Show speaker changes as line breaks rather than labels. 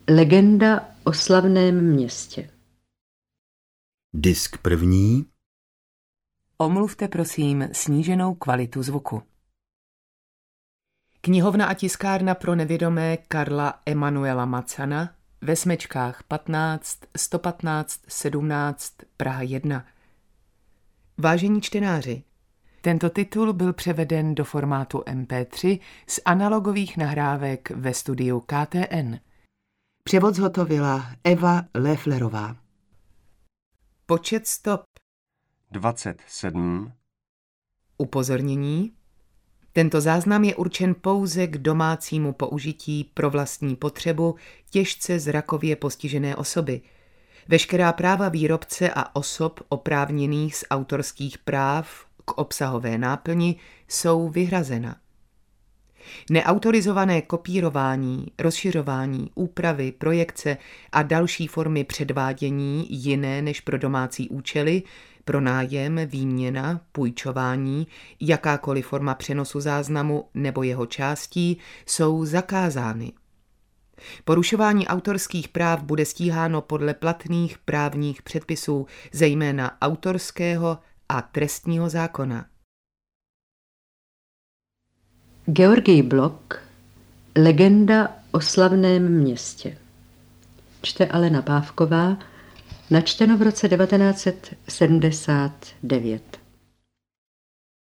Legenda o slavném městě.
Disk první.
Omluvte prosím sníženou kvalitu zvuku. Knihovna a tiskárna pro nevědomé Karla Emanuela Macana ve Smečkách 15 115 17 Praha 1. Vážení čtenáři, tento titul byl převeden do formátu MP3 z analogových nahrávek ve studiu KTN. Převod zhotovila Eva Lefflerová. Počet stop
27.
Upozornění. Tento záznam je určen pouze k domácímu použití pro vlastní potřebu těžce zrakově postižené osoby. Veškerá práva výrobce a osob oprávněných z autorských práv k obsahové náplni jsou vyhrazena. Neautorizované kopírování, rozšiřování, úpravy, projekce a další formy předvádění jiné než pro domácí účely, pronájem, výměna, půjčování, jakákoliv forma přenosu záznamu nebo jeho částí jsou zakázány. Porušování autorských práv bude stíháno podle platných právních předpisů, zejména autorského a trestního zákona.
Georgij Blok. Legenda o slavném městě. Čte Alena Pávková. Načteno v roce 1979.